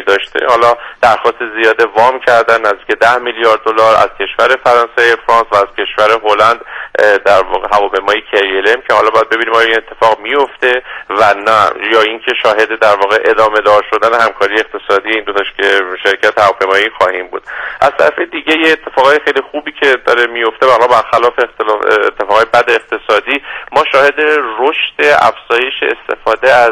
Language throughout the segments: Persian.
داشته. حالا درخواست زیاده وام کردن نزدیک 10 میلیارد دلار از کشور فرانسه فرانس و از کشور هلند در واقع هواپیمای KLM که حالا باید ببینیم آیا این اتفاق میفته و نه یا اینکه شاهد در واقع ادامه دار شدن همکاری اقتصادی این دو تا شرکت هواپیمایی خواهیم بود. از طرف دیگه یه اتفاقای خیلی خوبی که داره میفته واقعا برخلاف اتفاقای بد اقتصادی ما شاهد رشد افزایش استفاده از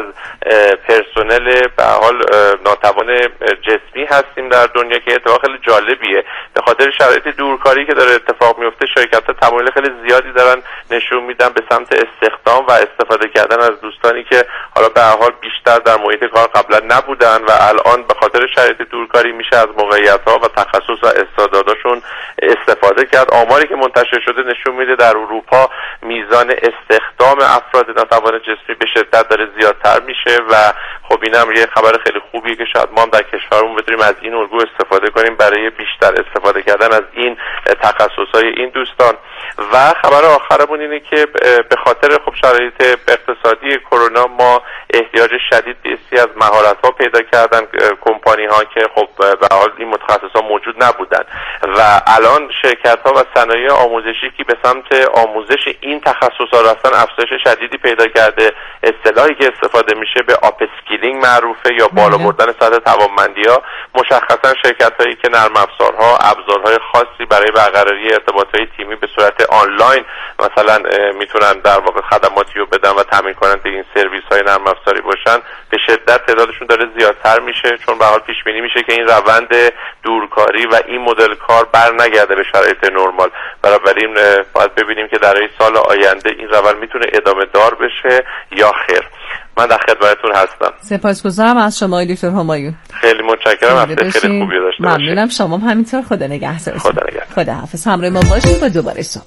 پرسنل به حال ناتوان جسمی هستیم در دنیا که اتفاق خیلی جالبیه. به خاطر شرایط دورکاری که داره اتفاق میفته شرکت‌ها تمایل خیلی زیادی دارن نشون میدن به سمت استخدام و استفاده کردن از دوستانی که حالا به هر حال بیشتر در محیط کار قبلا نبودن و الان به خاطر شرایط دورکاری میشه از موقعیت‌ها و تخصص و استعداداشون استفاده کرد. آماری که منتشر شده نشون میده در اروپا میزان استخدام افراد ناتوان جسمی به شدت داره زیادتر میشه و خب اینم یه خبر خیلی خوبیه که شاید ما هم در کشورمون بتونیم از این الگو استفاده کنیم برای بیشتر استفاده کردن از این تخصص‌های این دوستان. و خبر آخرمون اینه که به خاطر خب شرایط اقتصادی کرونا ما احتیاج شدید به بسیاری از مهارت‌ها پیدا کردن کمپانی‌ها که خب به حال این متخصصا موجود نبودن و الان شرکت‌ها و صنایع آموزشی که به سمت آموزش این تخصص‌ها رفتن افزایش شدیدی پیدا کرده. اصطلاحی که استفاده میشه به آپ اسکیلینگ معروفه یا بالا بردن سطح توانمندی‌ها. مشخصا شرکت‌هایی که نرم افزارها ابزارهای خاصی برای برقراری ارتباطات تیمی به صورت آنلاین مثلا میتونن در واقع خدماتی رو بدن و تامین کننده این سرویس‌های نرم افزاری باشن به شدت تعدادشون داره زیادتر میشه چون به حال پیش بینی میشه که این روند دورکاری و این مدل کار برنگرده به شرایط نرمال. بنابراین باید ببینیم که در این سال آینده این روند میتونه ادامه دار بشه یا خیر. من در خدمتتون هستم. سپاسگزارم از شما دکتر همایون. خیلی متشکرم. هفته خیلی خوبی داشته باشید. ممنونم. شما هم همینطور. خدا نگهدار. خدا نگهدار. خدا حافظ. همراه ما باشید و دوباره صبح.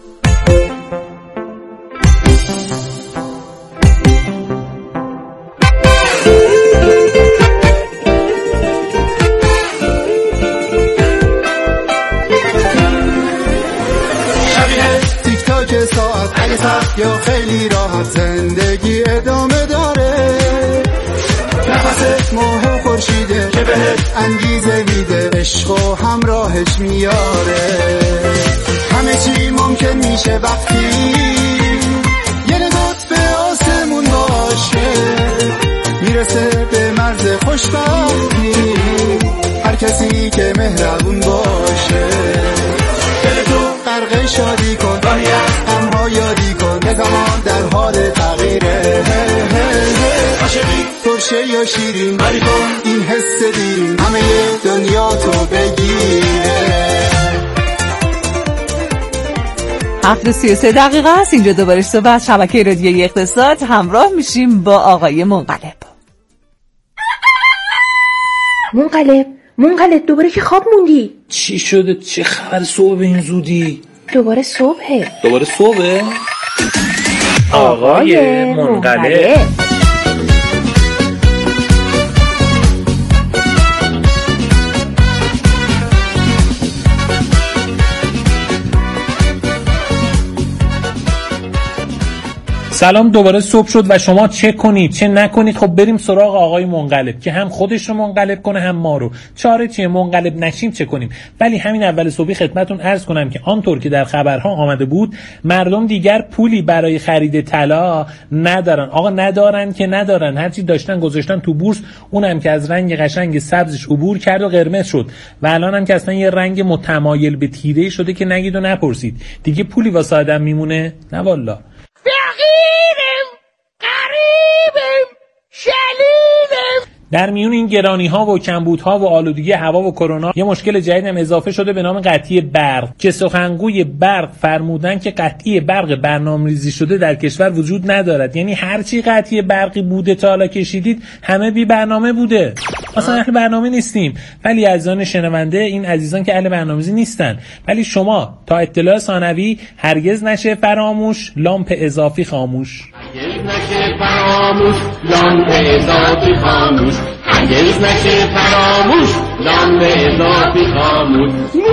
یا خیلی راحت زندگی ادامه داره نفس ماه و خورشیده که بهت انگیزه میده عشق و همراهش میاره همه چی ممکن میشه وقتی یه نگات به آسمون باشه میرسه به مرز خوشبختی هر کسی که مهربون باشه دل تو غرق شادی کن راهی از غم‌ها یادی کن که زمان در حال تغییره عاشقی ترشه یا شیرین بری کن این حس دیرین همه دنیا تو بگیره. 7:33 است. اینجا دوباره صبح از شبکه رادیویی اقتصاد همراه میشیم با آقای منقلب. منقلب دوباره که خواب موندی؟ چی شده؟ چه خبر صبح به این زودی؟ دوباره صبحه. آقای منقلب. سلام. دوباره صبح شد و شما چه کنید چه نکنید. خب بریم سراغ آقای منقلب که هم خودش رو منقلب کنه هم ما رو. چاره چیه؟ منقلب نشیم چه کنیم؟ ولی همین اول صبحی خدمتتون عرض کنم که آنطور که در خبرها آمده بود مردم دیگر پولی برای خرید طلا ندارن. آقا ندارن که ندارن، هرچی داشتن گذاشتن تو بورس، اونم که از رنگ قشنگ سبزش عبور کرد و قرمز شد و الان هم که اصلا یه رنگ متمایل به تیره شده که نگید و نپرسید. دیگه پولی واسه آدم میمونه؟ نه والله. فقیرم، غریبم، شلیمم. در میون این گرانی‌ها و کمبودها و آلودگی هوا و کرونا یه مشکل جدید هم اضافه شده به نام قطعی برق که سخنگوی برق فرمودن که قطعی برق برنامه‌ریزی شده در کشور وجود ندارد. یعنی هر چی قطعی برقی بوده تا حالا کشیدید همه بی برنامه بوده. اصلا اهل برنامه نیستیم. ولی عزیزان شنونده، این عزیزان که اهل برنامه‌ریزی نیستن، ولی شما تا اطلاع ثانوی هرگز نشه فراموش لامپ اضافی خاموش. هرگز نشه فراموش لامپ اضافی خاموش. هرگز نشه فراموش لامپ اضافی خاموش.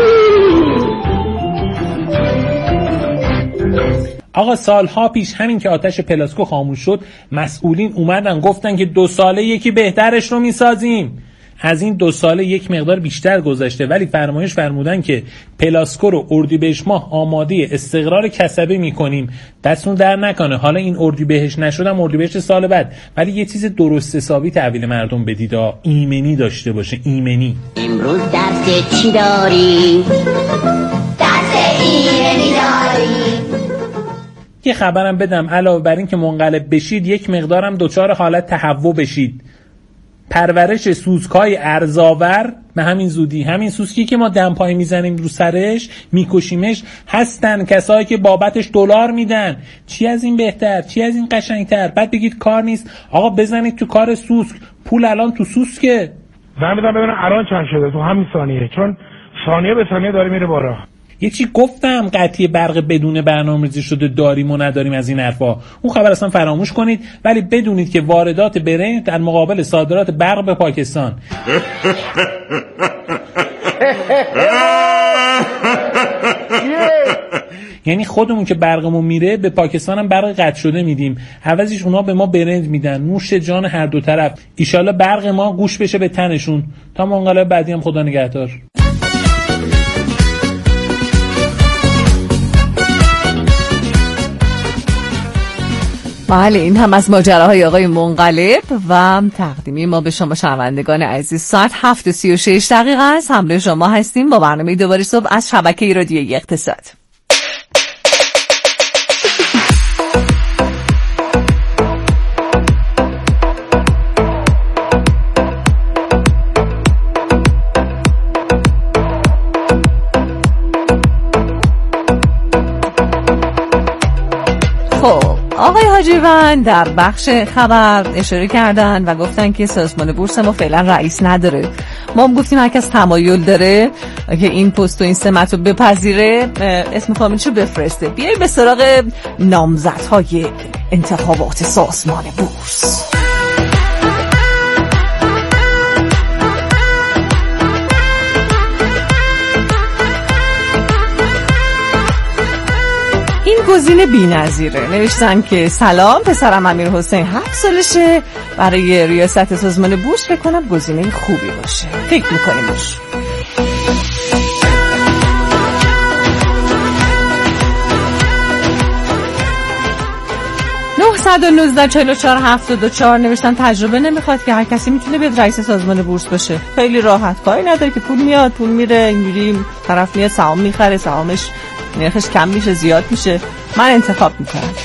آقا سالها پیش همین که آتش پلاسکو خاموش شد مسئولین اومدن گفتن که 2 ساله یکی بهترش رو میسازیم. از این 2 سال یک مقدار بیشتر گذشته، ولی فرمایش فرمودن که پلاسکو رو اردیبهشت ماه آماده استقرار کسبه میکنیم. دستون در نکنه حالا این اردیبهشت نشدم اردیبهشت سال بعد، ولی یه چیز درست حسابی تحویل مردم بدید، ایمنی داشته باشه. ایمنی. امروز درس چی داری؟ درس ایمنی داری. یه خبرم بدم علاوه بر این که منقلب بشید، یک مقدارم دچار حالت تهوع بشید. پرورش سوسکای ارزاور به همین زودی، همین سوسکی که ما دمپایی میزنیم رو سرش میکشیمش، هستن کسایی که بابتش دلار میدن. چی از این بهتر، چی از این قشنگتر؟ بعد بگید کار نیست. آقا بزنید تو کار سوسک، پول الان تو سوسکه. زنگ بزن ببینم الان چند شده تو همین ثانیه، چون ثانیه به ثانیه داره میره بالا. یه چی گفتم، قطعی برق بدون برنامه‌ریزی شده داریم و نداریم از این حرفا. اون خبر اصلا فراموش کنید، ولی بدونید که واردات برنج در مقابل صادرات برق به پاکستان. یعنی خودمون که برقمون میره به پاکستان هم برق قطع شده میدیم، عوضش اونا به ما برنج میدن. نوش جان هر دو طرف. ایشالله برق ما گوش بشه به تنشون. تا منقلب بعدی هم خدا نگهدار. بله، این هم از ماجراهای آقای منقلب و تقدیمی ما به شما شنوندگان عزیز. ساعت 7:36 است. همراه شما هستیم با برنامه دوباره صبح از شبکه رادیویی اقتصاد. آقای حاجیوند در بخش خبر اشاره کردن و گفتن که سازمان بورس ما فعلا رئیس نداره. ما هم گفتیم هر کس تمایل داره که این پست و این سمت رو بپذیره اسم فامیلشو بفرسته. بیاییم به سراغ نامزدهای انتخابات سازمان بورس. گزینه بی‌نظیره. نوشتن که سلام، پسرم امیرحسین 7 سالشه، برای ریاست سازمان بورس فکر کنم گزینه خوبی باشه. فکر می‌کنیم باشه. 919-44-74 نوشتن تجربه نمیخواد که هر کسی میتونه بیاد رئیس سازمان بورس بشه. خیلی راحت، کاری نداره که پول میاد پول میره، اینجوری طرف میاد سهام میخره، سهامش نرخش کم میشه زیاد میشه. من انتخاب میکنم.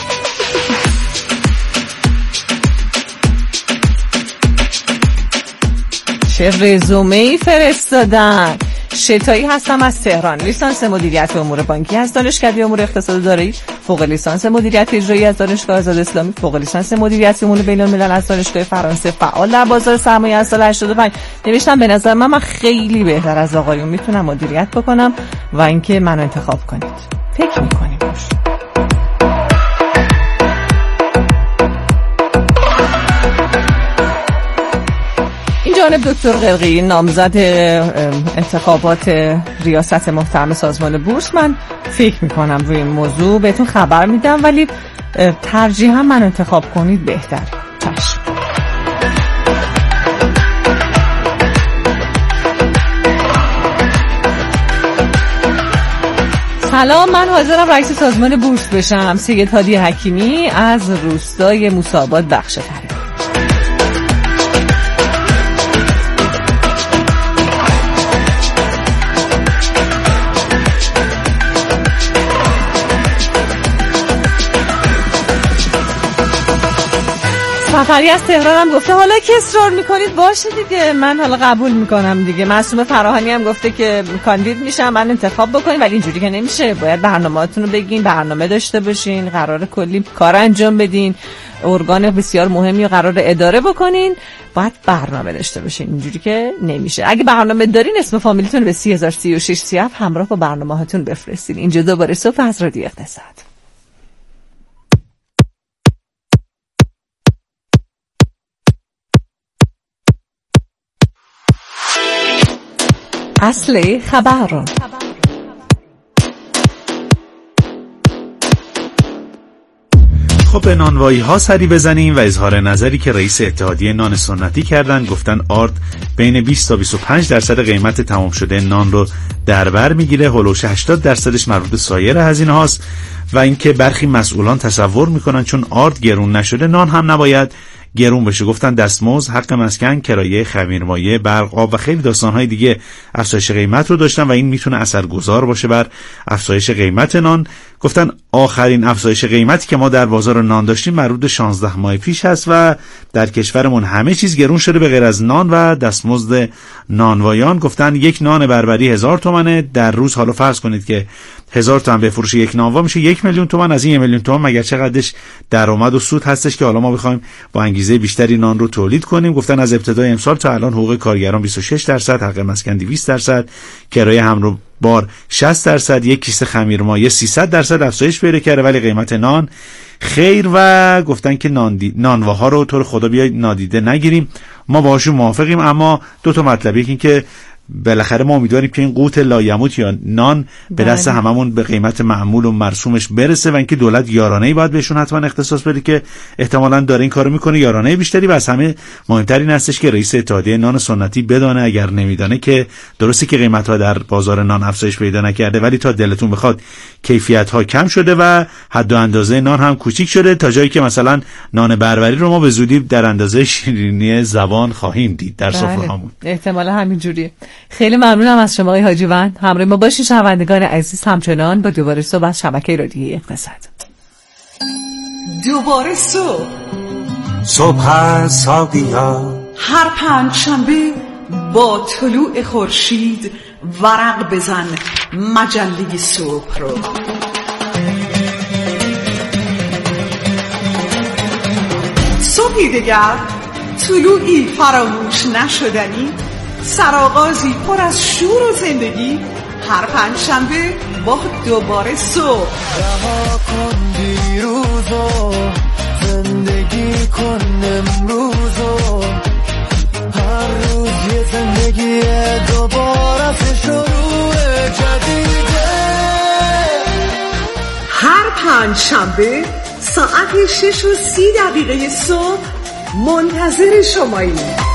چه رزومه‌ای فرستادن. شتایی هستم از تهران، لیسانس مدیریت امور بانکی از دانشکده امور اقتصاد دارایی، فوق لیسانس مدیریت اجرایی از دانشگاه آزاد اسلامی، فوق لیسانس مدیریت امور بین الملل از دانشگاه فرانسه، فعال در بازار سرمایه از سال 85. نوشتم به نظر من خیلی بهتر از آقایون میتونم مدیریت بکنم و اینکه منو انتخاب کنید. فکر میکنیم باش. جانب دکتر قلقی نامزد انتخابات ریاست محترم سازمان بورس، من فکر میکنم روی این موضوع بهتون خبر میدم، ولی ترجیحاً من انتخاب کنید بهتر. چشم. سلام، من حاضرم رئیس سازمان بورس بشم. سید هادی حکیمی از روستای موسی‌آباد بخش تره. سفری از تهران هم گفته حالا که اصرار میکنید باشه دیگه، من حالا قبول میکنم دیگه. معصومه فراهانی هم گفته که کاندید میشم، من انتخاب بکنید، ولی اینجوری که نمیشه، باید برنامه‌هاتون رو بگین، برنامه داشته باشین، قرار کلی کار انجام بدین، ارگان بسیار مهمی رو قرار اداره بکنین، باید برنامه داشته باشین. اینجوری که نمیشه. اگه برنامه دارین اسم فامیلیتون به 303637 همراه با برنامه‌هاتون بفرستین. اینجا دوباره صبح از رادیو اقتصاد. اصل خبر. خب به نانوایی ها سری بزنیم و اظهار نظری که رئیس اتحادیه نان سنتی کردن. گفتن آرد بین 20 تا 25% قیمت تمام شده نان رو در بر میگیره، هولوش 80% مربوط به سایر هزینه هاست و اینکه برخی مسئولان تصور میکنن چون آرد گرون نشده نان هم نباید گرون بشه. گفتن دستمزد، حق مسکن، کرایه، خمیرمایه، برق، آب و خیلی داستانهای دیگه افزایش قیمت رو داشتن و این میتونه اثرگذار باشه بر افزایش قیمت نان. گفتن آخرین افزایش قیمتی که ما در بازار نان داشتیم مربوط به 16 ماه پیش هست و در کشورمون همه چیز گرون شده به غیر از نان و دستمزد نانوایان. گفتن یک نان بربری 1000 تومانه در روز. حالا فرض کنید که 1000 تومان بفروش یک نانوا میشه 1 میلیون تومان. از این 1 میلیون تومان مگر چقدرش درآمد و سود هستش که حالا ما بخوایم با انگیزه بیشتری نان رو تولید کنیم. گفتن از ابتدای امسال تا الان حقوق کارگران 26%، حق مسکن 200%، کرایه همراه بار 60%، یک کیسه خمیرمایه 300% افزایش پیدا کرده ولی قیمت نان خیر. و گفتن که نانواها رو طور خدا بیاید نادیده نگیریم، ما باهاشون موافقیم، اما دو تا مطلب، یکی این که بالاخره ما امیدواریم که این قوت لایموت یا نان به دست هممون به قیمت معمول و مرسومش برسه و اینکه دولت یارانه‌ای باید بهشون حتما اختصاص بده که احتمالاً داره این کارو میکنه، یارانه بیشتری. و از همه مهمتر این هستش که رئیس اتحادیه نان سنتی بدانه، اگر نمیدانه، که درسته که قیمت‌ها در بازار نان افزایش پیدا نکرده ولی تا دلتون بخواد کیفیت‌ها کم شده و حد و اندازه نان هم کوچیک شده تا جایی که مثلا نان بربری رو ما به زودی در اندازه شیرینی زبان خواهیم دید در سفره‌هامون. احتمالاً همین جوریه. خیلی ممنونم از شما آقای حاجیوند. همراه ما باشین شنوندگان عزیز، همچنان با دوباره صبح از شبکه رادیویی اقتصاد. دوباره صبح ساقیا هر پنجشنبه با طلوع خورشید ورق بزن مجله صبح رو. صبحی دیگر، طلوعی فراموش نشدنی، سرآغازی پر از شور و زندگی، هر پنجشنبه با دوباره صبح. رها کن دیروزو، زندگی کن امروزو، هر روز یه زندگی دوباره شروع جدیده. هر پنجشنبه ساعت 6:30 صبح منتظر شماییم.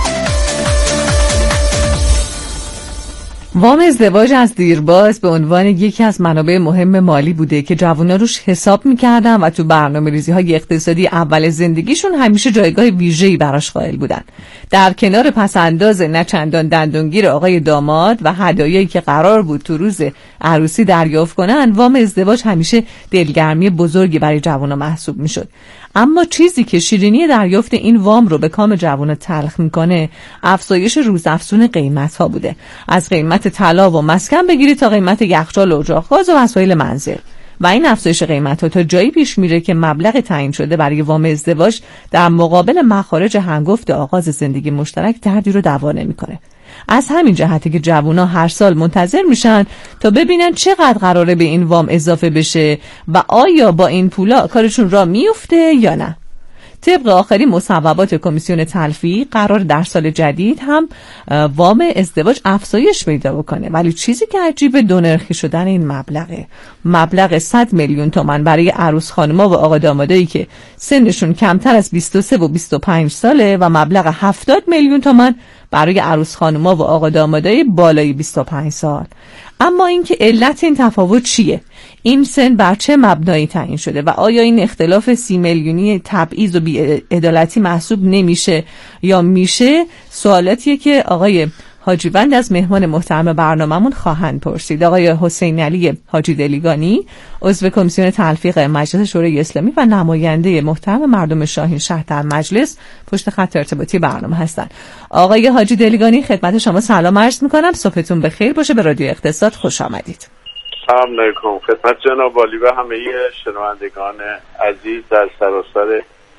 وام ازدواج از دیرباز به عنوان یکی از منابع مهم مالی بوده که جوونا روش حساب می‌کردن و تو برنامه‌ریزی‌های اقتصادی اول زندگیشون همیشه جایگاه ویژه‌ای براش قائل بودن. در کنار پس‌انداز نه چندان دندونگیر آقای داماد و هدایایی که قرار بود تو روز عروسی دریافت کنن، وام ازدواج همیشه دلگرمی بزرگی برای جوونا محسوب می‌شد. اما چیزی که شیرینی دریافت این وام رو به کام جوونا تلخ میکنه افزایش روزافزون قیمت‌ها بوده. از قیمت طلا و مسکن بگیرید تا قیمت یخچال و اجاق گاز و وسایل منزل. و این افزایش قیمت‌ها تا جایی پیش میره که مبلغ تعیین شده برای وام ازدواج در مقابل مخارج هنگفت آغاز زندگی مشترک دردی رو دوا نمی‌کنه. از همین جهته که جوونا هر سال منتظر میشن تا ببینن چقدر قراره به این وام اضافه بشه و آیا با این پولا کارشون را میفته یا نه. طبق آخرین مصوبات کمیسیون تلفیق قرار در سال جدید هم وام ازدواج افزایش پیدا بکنه، ولی چیزی که عجیبه دونرخی شدن این مبلغ 100 میلیون تومان برای عروس خانوما و آقا دامادایی که سنشون کمتر از 23 و 25 ساله و مبلغ 70 میلیون تومان برای عروس خانوما و آقا دامادای بالای 25 سال. اما اینکه علت این تفاوت چیه؟ این سن بر چه مبنایی تعیین شده و آیا این اختلاف 30 میلیونی تبعیض و بی‌عدالتی محسوب نمیشه یا میشه؟ سوالاتیه که آقای حاجیوند از مهمان محترم برنامه‌مون خواهند پرسید. آقای حسین علی حاجی دلیگانی، عضو کمیسیون تلفیق مجلس شورای اسلامی و نماینده محترم مردم شاهین شهر در مجلس، پشت خط ارتباطی برنامه هستند. آقای حاجی دلیگانی، خدمت شما سلام عرض می‌کنم. صبحتون بخیر باشه. به رادیو اقتصاد خوش آمدید. سلام علیکم خدمت جناب عالی و همه شنوندگان عزیز در سراسر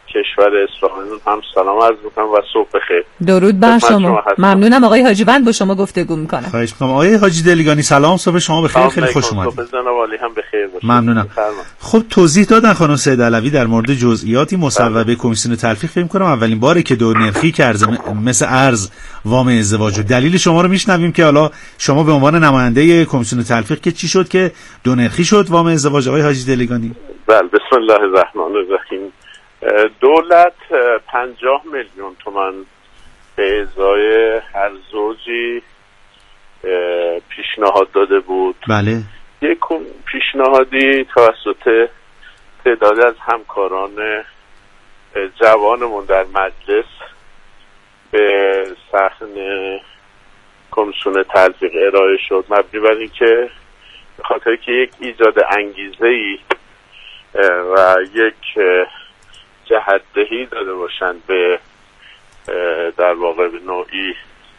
کشور اصفهان هم سلام عرض میکنم و صبح بخیر. درود بر شما. ممنونم. آقای حاجیوند با شما گفتگو میکنم. خواهش میکنم. آقای حاجی دلگانی سلام، صبح شما بخیر، خیلی خوش اومدید. صبح جناب عالی هم بخیر باشه. ممنونم. خب توضیح دادن خانم سید علوی در مورد جزئیاتی مصوبه کمیسیون تلفیق. فکر کنم اولین باره که دو نرخی که مثل ارز وام ازدواج و دلیل شما رو میشنویم که حالا شما به عنوان نماینده کمیسیون تلفیق که چی شد که دو نرخی شد وام ازدواج آقای حاجی دلگانی؟ بله، بسم الله الرحمن الرحیم. دولت 50 میلیون تومان به ازای هر زوجی پیشنهاد داده بود. بله. یک پیشنهادی توسط تعدادی از همکاران جوانمون در مجلس به صحن کمیسیون تلفیق ارائه شد، مبنی بر اینکه به خاطر که یک ایجاد انگیزه‌ای و یک جهت‌دهی داده باشند به در واقع به نوعی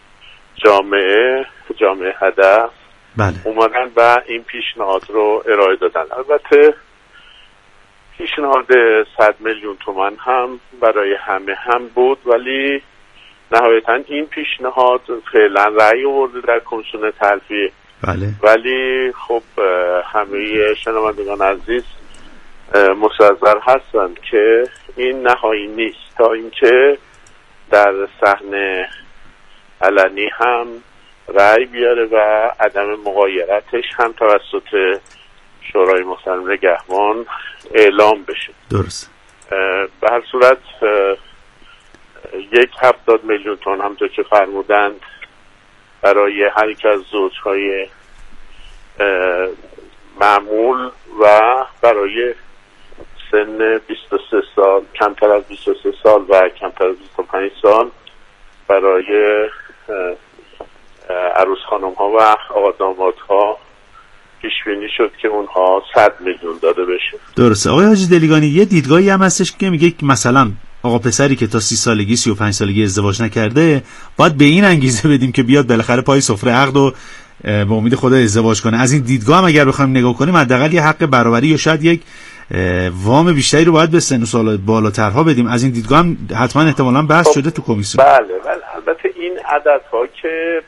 جامعه هدف، بله، اومدن و این پیشنهاد رو ارائه دادن. البته پیشنهاد 100 میلیون تومان هم برای همه هم بود، ولی نهایتا این پیشنهاد فعلا رأی آورده در کمیسیون تلفیق. بله. ولی خب همه شنوندگان عزیز مستحضر هستند که این نهایی نیست تا اینکه در صحن علنی هم رأی بیاره و عدم مغایرتش هم توسط شورای محترم نگهبان اعلام بشه. درست. به هر صورت 70 میلیون تومان همونطور که فرمودند برای هر یک از زوجهای معمول و برای سن 23 سال، کمتر از 23 سال و کمتر از 25 سال برای عروس خانم ها و آقا داماد ها پیش بینی شد که اونها 100 میلیون داده بشه. درسته. آقای حاجی دلیگانی یه دیدگاهی هم هستش که میگه مثلا آقا پسری که تا 30 سالگی 35 سالگی ازدواج نکرده باید به این انگیزه بدیم که بیاد بالاخره پای سفره عقد و به امید خدا ازدواج کنه. از این دیدگاه هم اگر بخوایم نگاه کنیم حداقل یه حق برابری یا شاید یک وام بیشتری رو باید به سن و سال بالاترها بدیم. از این دیدگاه هم حتما احتمالاً بحث شده تو کمیسیون. بله. البته این عددها که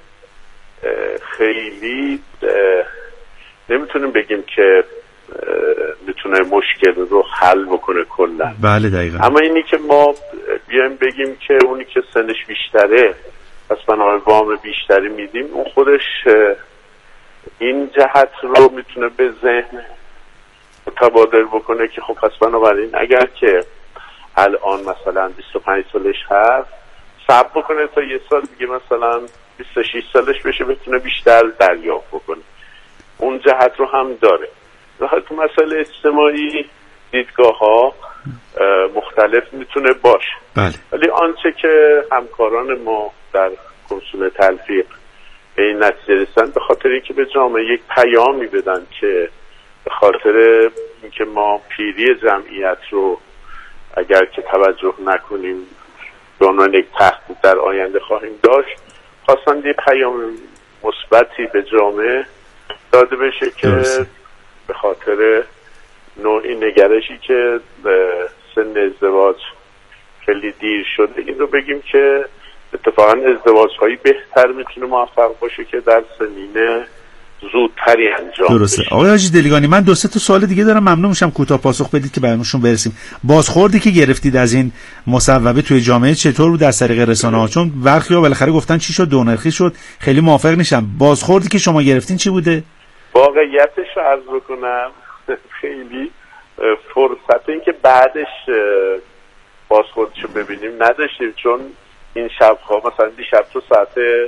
خیلی نمیتونیم بگیم که میتونه مشکل رو حل بکنه کلا. بله دقیقاً. اما اینی که ما بیایم بگیم که اونی که سنش بیشتره پس بنابراین وام بیشتری میدیم، اون خودش این جهت رو میتونه به ذهن متبادر بکنه که خب پس بنابراین اگر که الان مثلا 25 سالش هست صبر بکنه تا یه سال دیگه مثلا 26 سالش بشه بتونه بیشتر دریافت بکنه. اون جهت رو هم داره. تو مسئله اجتماعی دیدگاه ها مختلف میتونه باشه. بله. ولی آنچه که همکاران ما در کمیسیون تلفیق به این نتیجه رسیدن به خاطر اینکه به جامعه یک پیامی بدن که به خاطر اینکه ما پیری جمعیت رو اگر که توجه نکنیم به عنوان یک تهدید در آینده خواهیم داشت، خواستن یه پیام مثبتی به جامعه داده بشه که به خاطر نوعی نگرشی که سن ازدواج خیلی دیر شده این رو بگیم که اتفاقا ازدواج هایی بهتر میتونه موفق باشه که در سنین زودتری انجام درسته. بشه. آقای حاجی دلیگانی من 2-3 تا سوال دیگه دارم، ممنون میشم کوتاه پاسخ بدید که برامون برسیم. بازخوردی که گرفتید از این مصوبه توی جامعه چطور بود از طریق رسانه‌ها؟ چون برخی‌ها بالاخره گفتن چی شد دو نرخی شد، خیلی موافق نیستم. بازخوردی که شما گرفتین چی بوده؟ واقعیتش رو عرض بکنم خیلی فرصت این که بعدش بازخوردشو ببینیم نداشتیم، چون این شب‌ها مثلا دیشب تو ساعت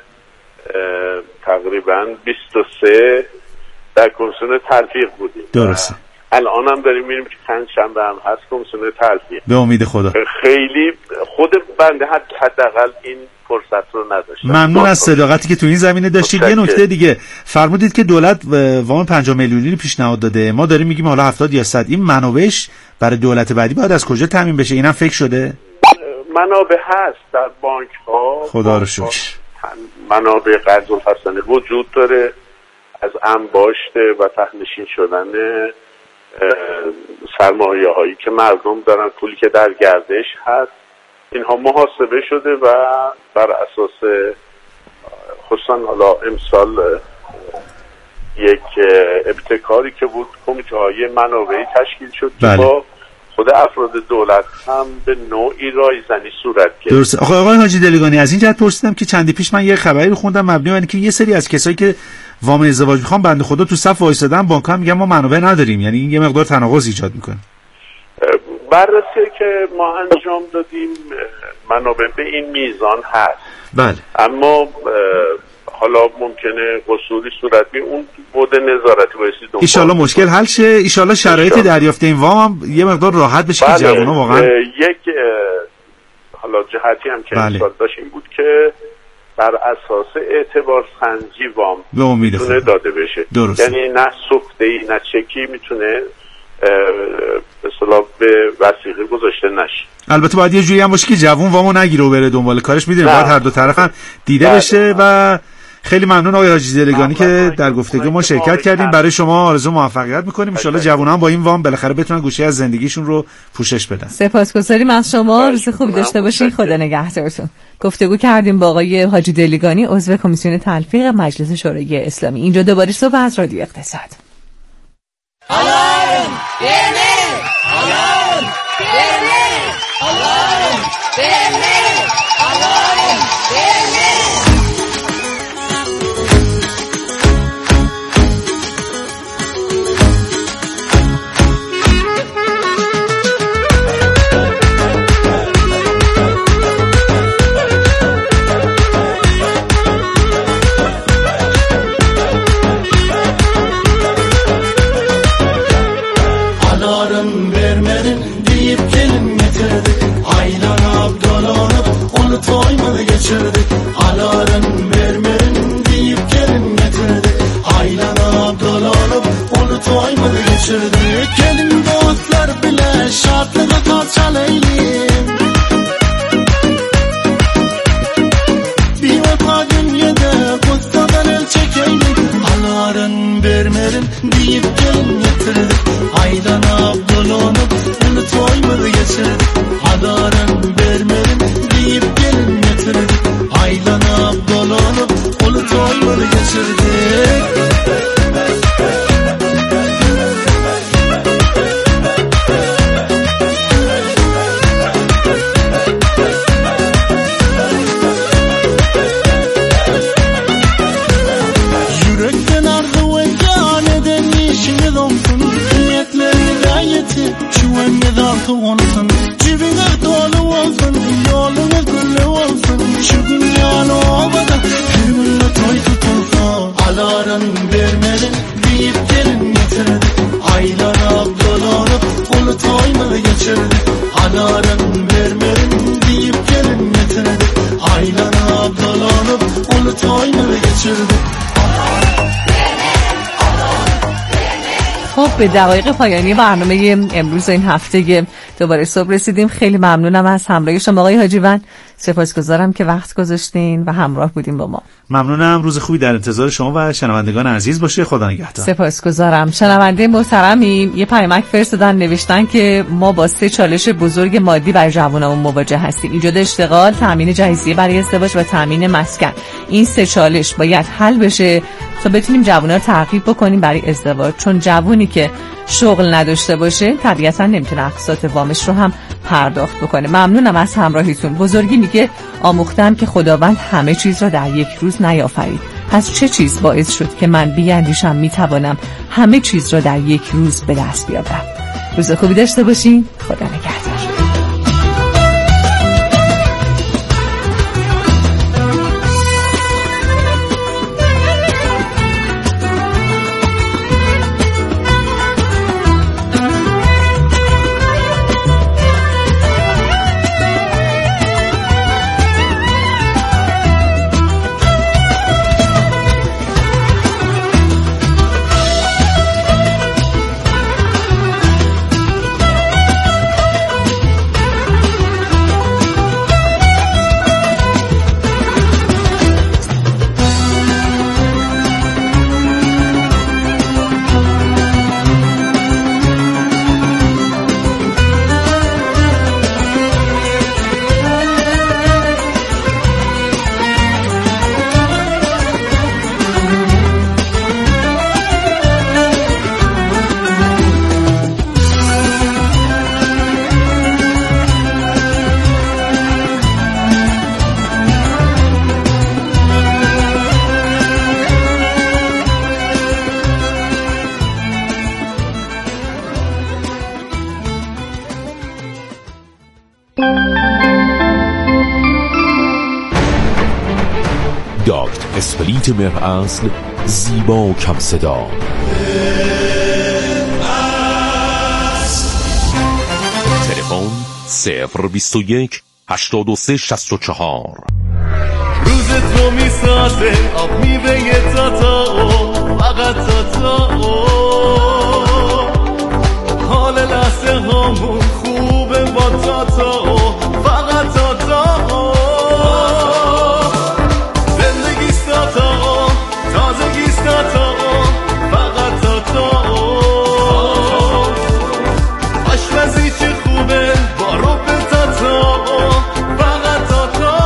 تقریبا 23 در کمیسیون تلفیق بودیم. درسته. الان هم داریم میریم که چند شنبه هم هست کمیسیون تلفیق. به امید خدا. خیلی خود بنده حداقل این فرصت رو نداشتم. ممنون از صداقتی که تو این زمینه داشتید. یه نکته دیگه فرمودید که دولت وام 50 میلیونی رو پیشنهاد داده، ما داریم میگیم حالا 70 یا 100. این منابعش برای دولت بعدی باید از کجا تامین بشه؟ اینم فکر شده؟ منابع هست در بانک ها، خدا رو شکر. منابع قرض‌الحسنه وجود داره از انباشت و تهنشین شدن سرمایه هایی که مردم دارن، پولی که در گردش هست، اینها محاسبه شده و بر اساس خصوصا حالا امسال یک ابتکاری که بود، کمیته های منابعی تشکیل شد که با خود افراد دولت هم به نوعی رایزنی صورت گرفت. درسته. آقای حاجی دلگانی، از این جهت پرسیدم که چندی پیش من یه خبری رو خوندم مبنی بر اینکه یه سری از کسایی که وام ازدواج میخوان بنده خدا تو صف وایسادن، بانک‌ها میگن ما منابع نداریم، یعنی این یه مقدار تناقض ایجاد میکنه. بررسی که ما انجام دادیم منابع به این میزان هست. بله. اما حالا ممکنه قصوری صورت بگیره، اون بود نظارتی بایستی دنبال. ایشالله مشکل حل شه، ایشالله شرایط دریافت این وام هم یه مقدار راحت بشه که جوونا واقعا. یک حالا جهتی هم که امسال داشت این بود که بر اساس اعتبار سنجی وام میتونه داده بشه. درست. یعنی نه سوخته‌ای نه چکی میتونه به اصطلاح به وثیقه گذاشته نشه. البته باید یه جوری هم باشه که جوون وامو نگیره و بره دنبال کارش، میدونیم باید هر دو طرف هم دیده بشه. و خیلی ممنون آقای حاجی دلگانی که در گفتگو ما شرکت کردیم. برای شما آرزو موفقیت میکنیم. ان شاءالله جوونا با این وام بالاخره بتونن گوشه از زندگیشون رو پوشش بدن. سپاسگزاریم از شما. روز خوب داشته باشین. خدا نگهدارتون. گفتگو کردیم با آقای حاجی دلگانی، عضو کمیسیون تلفیق مجلس شورای اسلامی. اینجا دوباره صبح از رادیو اقتصاد. آلارم بله، آلارم بله، آلارم بله، آلارم بله. Geçirdik alarm vermerin deyip gelin getirdik, aylanıp dolanıp onu toymadı geçirdik. Gelin dostlar bile şartlığı tat çalayım, bir vaka dünyada kustadan el çekeyim. Alarm vermerin deyip gelin getirdik, aylanıp dolanıp onu toymadı geçirdik. Alarm vermerin deyip gelin getirdik, aylanıp dolanıp onu toymadı geçirdik. Yürekten ardı ve caneden işini donsun, niyetleri gayeti şu emniyatı olsun. Cebine dolu olsun, yolunu gülle olsun, şu dünyanı ovada her millet oy tutulsun. Alarm vermedin deyip gelin getirdik, aylanıp dolanıp onu toymadı geçirdik. Alarm vermedin deyip gelin getirdik, aylanıp dolanıp onu toymadı geçirdik. خب به دقایق پایانی برنامه امروز این هفته دوباره صبح رسیدیم. خیلی ممنونم از همراهی شما آقای حاجیون. سپاسگزارم که وقت گذاشتین و همراه بودیم با ما. ممنونم. روز خوبی در انتظار شما و شنوندگان عزیز باشه. خدا نگهدار. سپاسگزارم. شنونده محترمی یه پیامک فرستادن، نوشتن که ما با 3 چالش بزرگ مادی برای جوانمون مواجه هستیم: ایجاد اشتغال، تامین جهیزیه برای ازدواج و تامین مسکن. این 3 چالش باید حل بشه تا بتونیم جوونا رو ترغیب بکنیم برای ازدواج، چون جوونی که شغل نداشته باشه طبیعتا نمیتونه اقساط وامش رو هم پرداخت بکنه. ممنونم از همراهیتون. بزرگی میگه آموختم که خداوند همه چیز را در یک روز نیافرید. پس چه چیز باعث شد که من بیاندیشم میتوانم همه چیز را در یک روز به دست بیاورم؟ روز خوبی داشته باشین. خدا نگهدار. اسپلیت مهر اصل، زیبا و کم صدا. تلفن 021 83 64. روز تو میسازه آب میوه تاتا فقط تاتا حال لحظه هامون خوبه با تاتا فقط تاتا زندگیست تاتا تازگیست تاتا فقط تاتا آشپزی چه خوبه با رب تاتا فقط تاتا.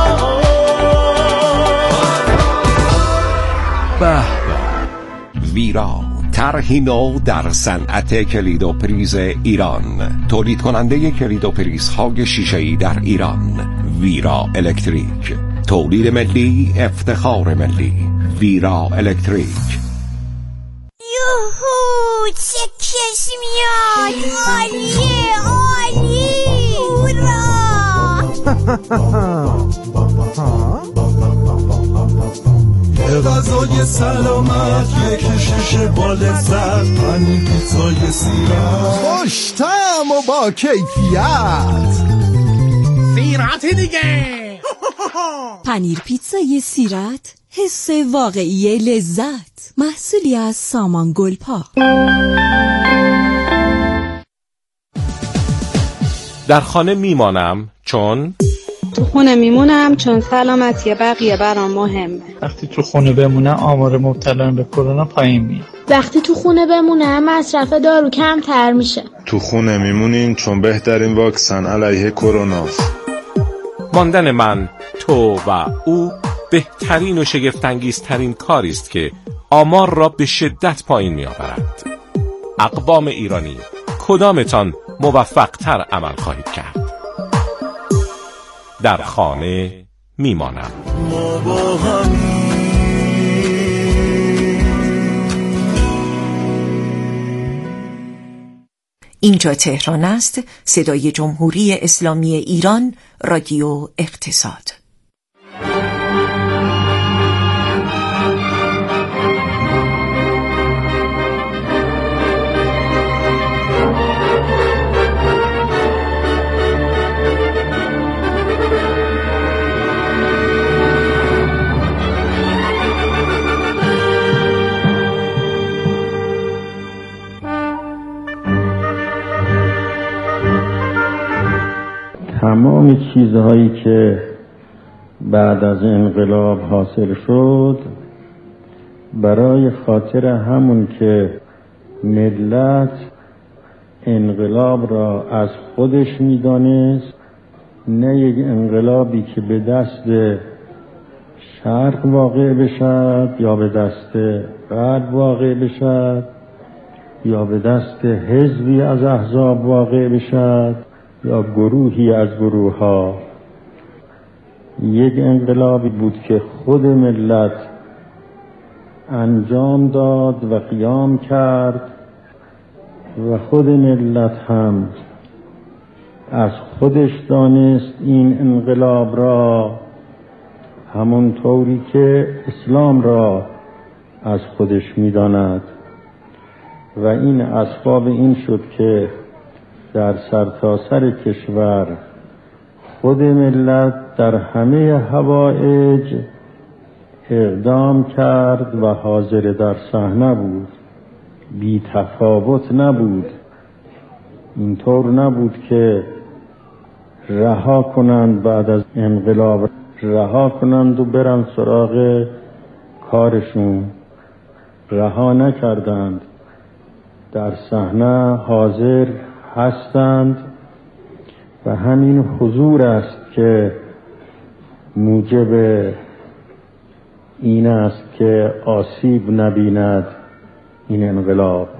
به ویرا، طرحی نو در صنعت کلید و پریز ایران. تولید کننده کلید و پریزهای شیشه‌ای در ایران. ویرا الکتریک، تولید ملی، افتخار ملی. ویرا الکتریک. یوهو چه کش میاد، عالیه عالی، غذای سلامت، یک شش با لذت، پنیر پیتزای سیرت، خوش طعم و با کیفیت. سیرت دیگه. پنیر پیتزای سیرت، حس واقعی لذت، محصولی از سامان گلپا. در خانه میمانم چون تو خونه میمونم چون سلامتی بقیه برام مهمه. وقتی تو خونه بمونم آمار مبتلایان به کرونا پایین میاد. وقتی تو خونه بمونم مصرف دارو کمتر میشه. تو خونه میمونیم چون بهترین واکسن علیه کروناست. ماندن من، تو و او بهترین و شگفت‌انگیزترین کاری است که آمار را به شدت پایین میآورد. اقوام ایرانی، کدامتان موفق‌تر عمل خواهید کرد؟ در خانه میمانم. اینجا تهران است، صدای جمهوری اسلامی ایران، رادیو اقتصاد. تمام چیزهایی که بعد از انقلاب حاصل شد برای خاطر همون که ملت انقلاب را از خودش می‌دانست، نه یک انقلابی که به دست شرق واقع بشد یا به دست غرب واقع بشد یا به دست حزبی از احزاب واقع بشد یا گروهی از گروه ها. یک انقلابی بود که خود ملت انجام داد و قیام کرد و خود ملت هم از خودش دانست این انقلاب را، همون طوری که اسلام را از خودش می‌داند. و این اسباب این شد که در سرتاسر کشور خود ملت در همه حوائج اقدام کرد و حاضر در صحنه بود، بی تفاوت نبود. اینطور نبود که رها کنند بعد از انقلاب، رها کنند و برن سراغ کارشون. رها نکردند، در صحنه حاضر هستند و همین حضور است که موجب این است که آسیب نبیند این انقلاب.